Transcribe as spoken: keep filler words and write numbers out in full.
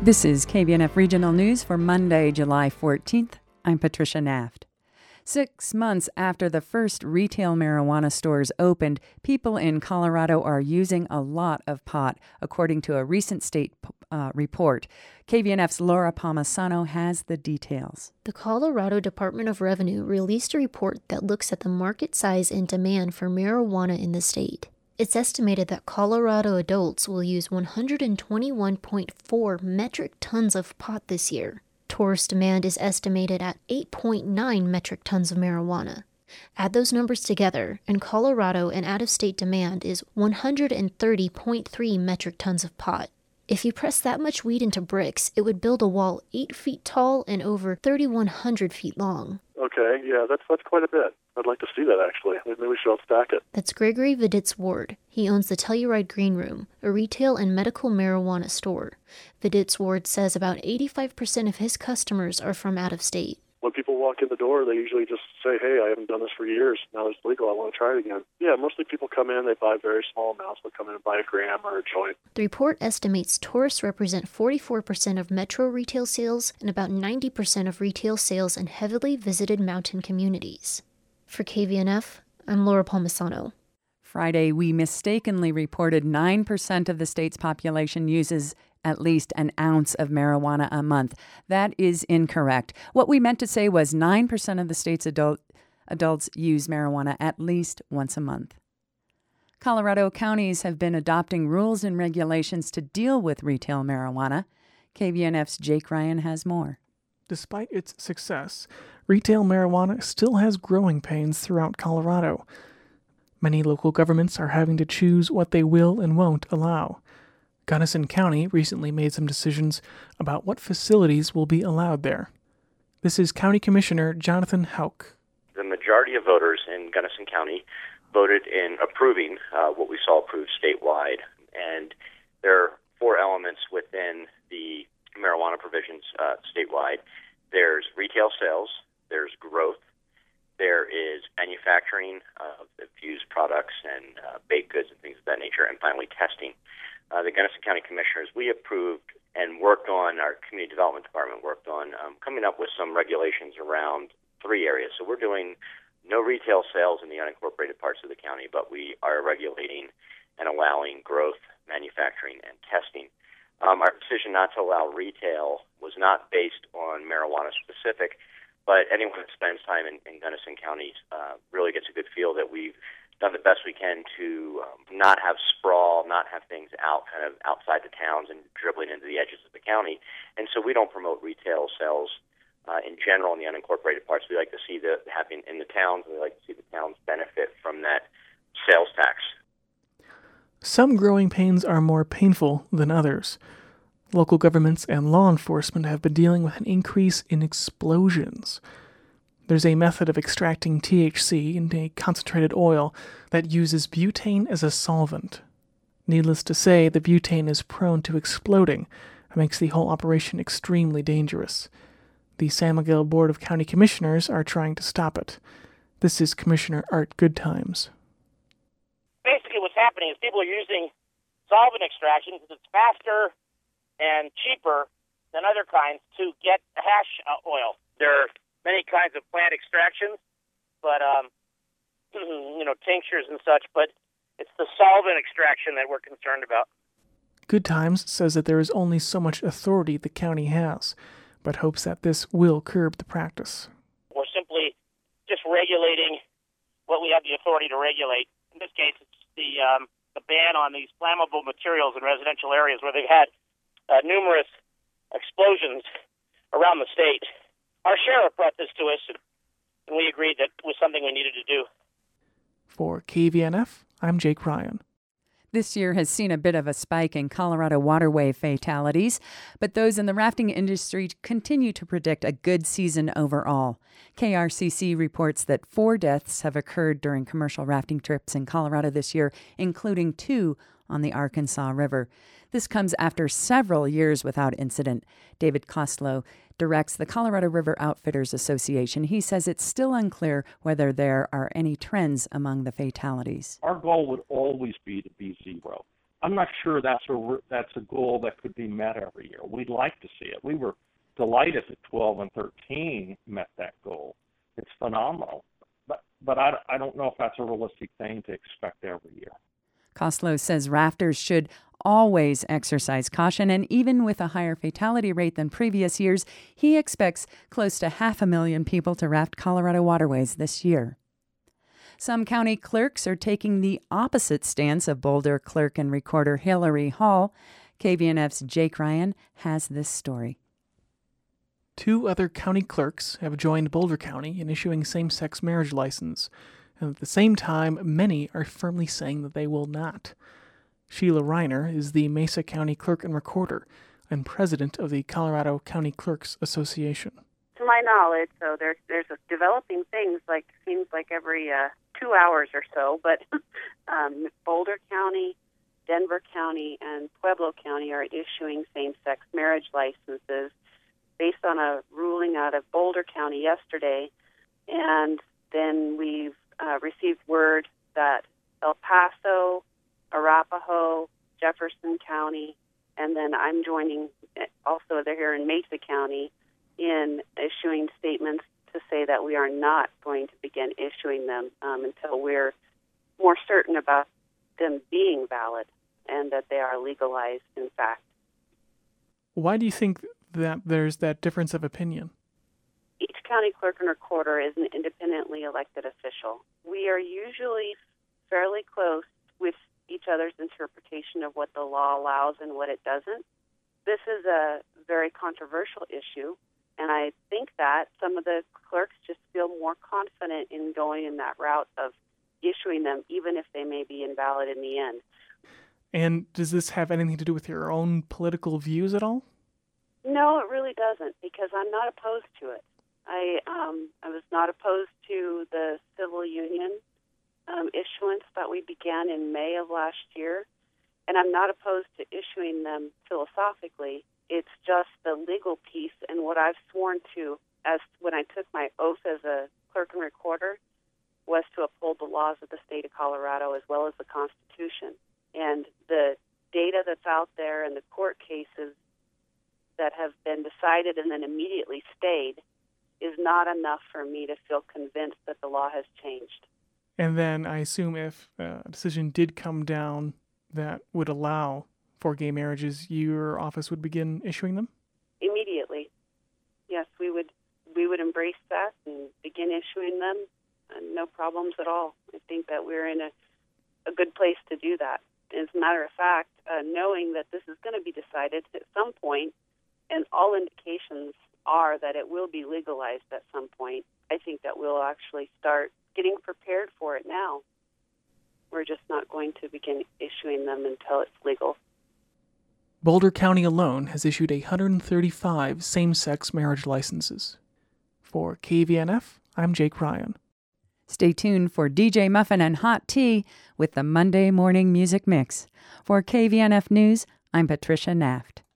This is K B N F Regional News for Monday, July fourteenth. I'm Patricia Naft. Six months after the first retail marijuana stores opened, people in Colorado are using a lot of pot, according to a recent state uh, report. K B N F's Laura Palmisano has the details. The Colorado Department of Revenue released a report that looks at the market size and demand for marijuana in the state. It's estimated that Colorado adults will use one hundred twenty-one point four metric tons of pot this year. Tourist demand is estimated at eight point nine metric tons of marijuana. Add those numbers together, and Colorado and out-of-state demand is one hundred thirty point three metric tons of pot. If you press that much weed into bricks, it would build a wall eight feet tall and over thirty-one hundred feet long. Okay, yeah, that's that's quite a bit. I'd like to see that, actually. Maybe we should stack it. That's Gregory Viditz Ward. He owns the Telluride Green Room, a retail and medical marijuana store. Viditz Ward says about eighty-five percent of his customers are from out of state. When people walk in the door, they usually just say, hey, I haven't done this for years. Now it's legal. I want to try it again. Yeah, mostly people come in, they buy very small amounts. They'll come in and buy a gram or a joint. The report estimates tourists represent forty-four percent of metro retail sales and about ninety percent of retail sales in heavily visited mountain communities. For K V N F, I'm Laura Palmisano. Friday, we mistakenly reported nine percent of the state's population uses at least an ounce of marijuana a month. That is incorrect. What we meant to say was nine percent of the state's adult, adults use marijuana at least once a month. Colorado counties have been adopting rules and regulations to deal with retail marijuana. K B N F's Jake Ryan has more. Despite its success, retail marijuana still has growing pains throughout Colorado. Many local governments are having to choose what they will and won't allow. Gunnison County recently made some decisions about what facilities will be allowed there. This is County Commissioner Jonathan Houck. The majority of voters in Gunnison County voted in approving uh, what we saw approved statewide. And there are four elements within the marijuana provisions uh, statewide. There's retail sales, there's growth, there is manufacturing of infused products and uh, baked goods and things of that nature, and finally testing. Uh, the Gunnison County Commissioners, we approved and worked on, our Community Development Department worked on um, coming up with some regulations around three areas. So we're doing no retail sales in the unincorporated parts of the county, but we are regulating and allowing growth, manufacturing, and testing. Um, our decision not to allow retail was not based on marijuana specific, but anyone that spends time in, in Gunnison County uh, really gets a good feel that we've done the best we can to um, not have sprawl, not have things out kind of outside the towns and dribbling into the edges of the county. And so we don't promote retail sales uh, in general in the unincorporated parts. We like to see that happening in the towns, and we like to see the towns benefit from that sales tax. Some growing pains are more painful than others. Local governments and law enforcement have been dealing with an increase in explosions. There's a method of extracting T H C into a concentrated oil that uses butane as a solvent. Needless to say, the butane is prone to exploding and makes the whole operation extremely dangerous. The San Miguel Board of County Commissioners are trying to stop it. This is Commissioner Art Goodtimes. Basically what's happening is people are using solvent extraction because it's faster and cheaper than other kinds to get hash uh, oil. There are many kinds of plant extractions, but, um, you know, tinctures and such, but it's the solvent extraction that we're concerned about. Goodtimes says that there is only so much authority the county has, but hopes that this will curb the practice. We're simply just regulating what we have the authority to regulate. In this case, it's the um, the ban on these flammable materials in residential areas where they've had uh, numerous explosions around the state. Our sheriff brought this to us, and we agreed that it was something we needed to do. For K V N F, I'm Jake Ryan. This year has seen a bit of a spike in Colorado waterway fatalities, but those in the rafting industry continue to predict a good season overall. K R C C reports that four deaths have occurred during commercial rafting trips in Colorado this year, including two on the Arkansas River. This comes after several years without incident. David Koslow directs the Colorado River Outfitters Association. He says it's still unclear whether there are any trends among the fatalities. Our goal would always be to be zero. I'm not sure that's a that's a goal that could be met every year. We'd like to see it. We were delighted that twelve and thirteen met that goal. It's phenomenal. But but I, I don't know if that's a realistic thing to expect every year. Koslow says rafters should always exercise caution, and even with a higher fatality rate than previous years, he expects close to half a million people to raft Colorado waterways this year. Some county clerks are taking the opposite stance of Boulder clerk and recorder Hillary Hall. K V N F's Jake Ryan has this story. Two other county clerks have joined Boulder County in issuing same-sex marriage license, and at the same time, many are firmly saying that they will not. Sheila Reiner is the Mesa County Clerk and Recorder and president of the Colorado County Clerks Association. To my knowledge, so there's there's a developing things like seems like every uh, two hours or so, but um, Boulder County, Denver County, and Pueblo County are issuing same-sex marriage licenses based on a ruling out of Boulder County yesterday, and then we've uh, received word that El Paso, Arapahoe, Jefferson County, and then I'm joining also they're here in Mesa County in issuing statements to say that we are not going to begin issuing them um, until we're more certain about them being valid and that they are legalized in fact. Why do you think that there's that difference of opinion? Each county clerk and recorder is an independently elected official. We are usually fairly close with each other's interpretation of what the law allows and what it doesn't. This is a very controversial issue, and I think that some of the clerks just feel more confident in going in that route of issuing them, even if they may be invalid in the end. And does this have anything to do with your own political views at all? No, it really doesn't, because I'm not opposed to it. I um, I was not opposed to the civil union um, issuance that we began in May of last year, and I'm not opposed to issuing them philosophically. It's just the legal piece and what I've sworn to as when I took my oath as a clerk and recorder was to uphold the laws of the state of Colorado as well as the Constitution. And the data that's out there and the court cases that have been decided and then immediately stayed is not enough for me to feel convinced that the law has changed. And then I assume if a decision did come down that would allow for gay marriages, your office would begin issuing them? Immediately. Yes, we would we would embrace that and begin issuing them, and no problems at all. I think that we're in a, a good place to do that. As a matter of fact, uh, knowing that this is going to be decided at some point, and all indications are that it will be legalized at some point, I think that we'll actually start getting prepared for it now. We're just not going to begin issuing them until it's legal. Boulder County alone has issued one hundred thirty-five same-sex marriage licenses. For K V N F, I'm Jake Ryan. Stay tuned for D J Muffin and Hot Tea with the Monday Morning Music Mix. For K V N F News, I'm Patricia Naft.